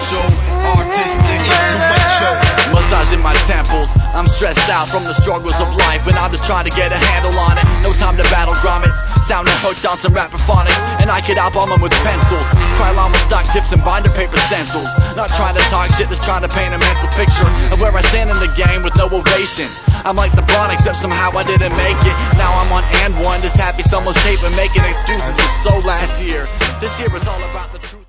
influential, artistic, influential. Massaging my temples, I'm stressed out from the struggles of life, and I'm just trying to get a handle on it. No time to battle grommets, sounding hooked on some rapaphonics, and I could album them with pencils. Krylon with stock tips and binder paper stencils. Not trying to talk shit, just trying to paint a mental picture of where I stand in the game with no ovations. I'm like LeBron, except somehow I didn't make it. Now I'm on and one, just happy someone's taping, making excuses was so last year. This year is all about the truth.